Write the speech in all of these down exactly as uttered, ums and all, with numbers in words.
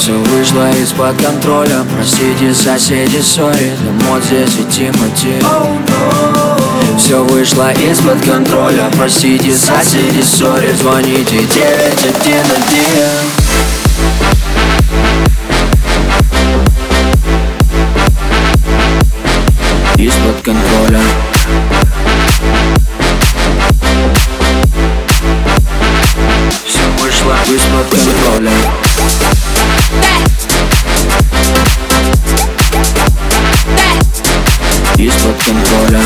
Все вышло из-под контроля. Простите, соседи, сори, дым вот здесь и Тимати. Все вышло из-под контроля. Простите, соседи, сори, звоните девять один один. Из-под контроля. Все вышло из-под контроля. Из-под контроля.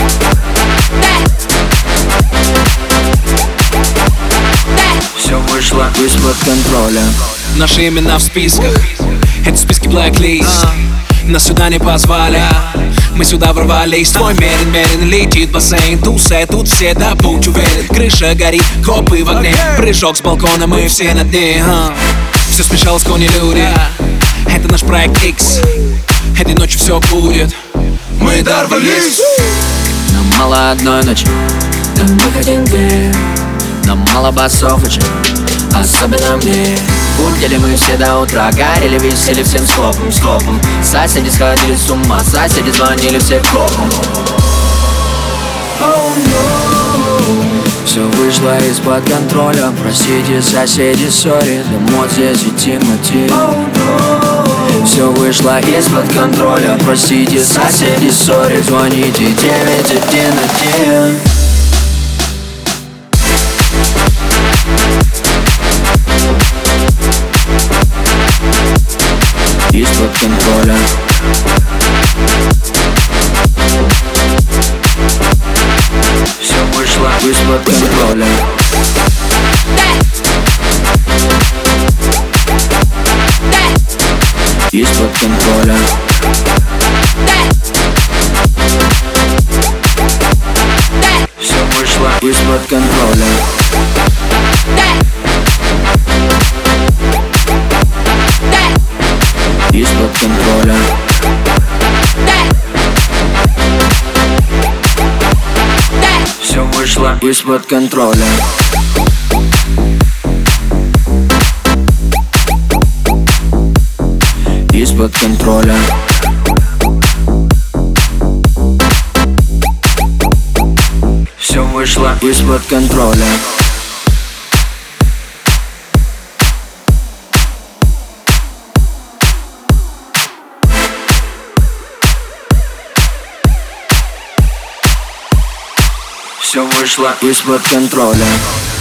Все вышло из-под контроля. Наши имена в списках, это списки блэк-лист. Нас сюда не позвали, мы сюда ворвались. Твой мерен, мерен, летит бассейн. Тусе, тут все, да будь уверен. Крыша горит, копы в огне. Прыжок с балкона, мы все на дне. Все смешалось, кони люди. Это наш проект X. Этой ночью все будет. Мы дорвались. Нам мало одной ночи, да мы хотим две. Нам мало басов и особенно мне. Будили мы все до утра, горели, висели всем скопом, скопом. Соседи сходили с ума, соседи звонили все копом. Oh, no. Все вышло из-под контроля. Простите, соседи, сори, дым вот здесь и Тимати. Oh, no. Все вышло из-под контроля. Простите, соседи, сори, звоните девять один один. Из-под контроля. Все вышло из-под контроля. Из-под контроля. Все вышло из-под контроля. Из-под контроля. Все вышло из-под контроля. Из-под контроля. Все вышло из-под контроля. Все вышло из-под контроля.